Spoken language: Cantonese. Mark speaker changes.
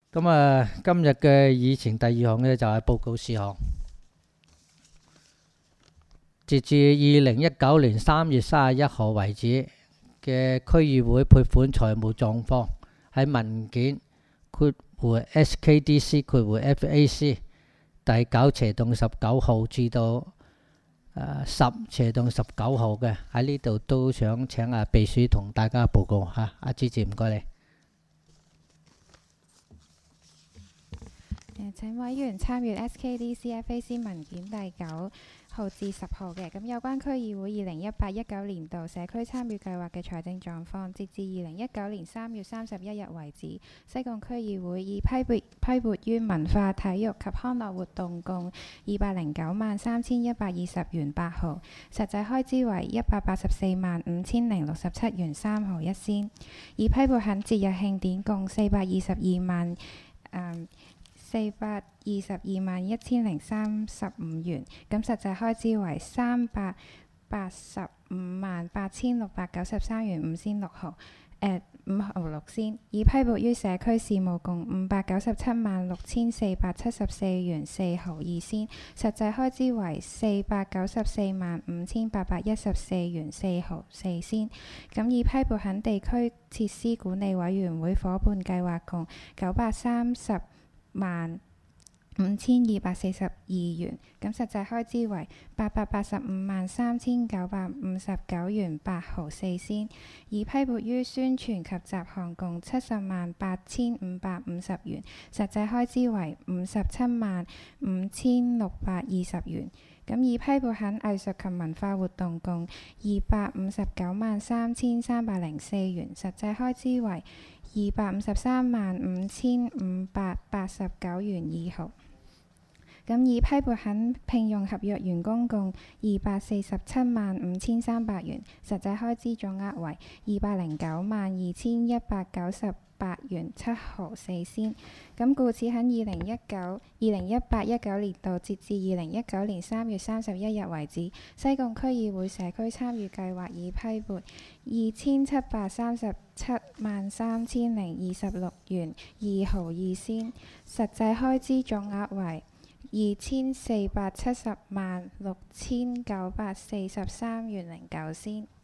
Speaker 1: 咁今日嘅議程第二項呢，就係報告事項。截至2019年3月31號為止嘅區議會撥款財務狀況，喺文件（SKDC）（FAC） 第9/19號至到10/19號嘅，喺呢度都想請秘書同大家報告嚇。阿芝唔該你。
Speaker 2: 請委員參閱 SKDC/FAC 文件第9號至10號嘅。咁有關區議會2018-19年度社區參與計劃嘅財政狀況，截至2019年3月31日為止，西貢區議會已批撥於文化、體育及康樂活動共2093120元8毫，實際開支為1845067元3毫1仙，已批撥肯節日慶典共4221035元，咁實際開支為3858693元5仙6毫6仙，已批撥於社區事務共5976474元4毫2仙，實際開支為4945814元4毫4仙，咁已批撥肯地區設施管理委員會夥伴計劃共9305242元，咁實際開支為8853959元8毫4仙，已批撥於宣傳及雜項共708,550元，實際開支為575620元，咁已批撥肯藝術及文化活動共2593304元，實際開支為2535589元2毫，咁已批撥肯聘用合約員工共2475300元，實際開支總額為2092198元7毫4仙，咁故此喺2018-19年度截至2019年3月31日為止，西貢區議會社區參與計劃已批撥27373026元2毫2仙，實際開支總額為24706943元09仙。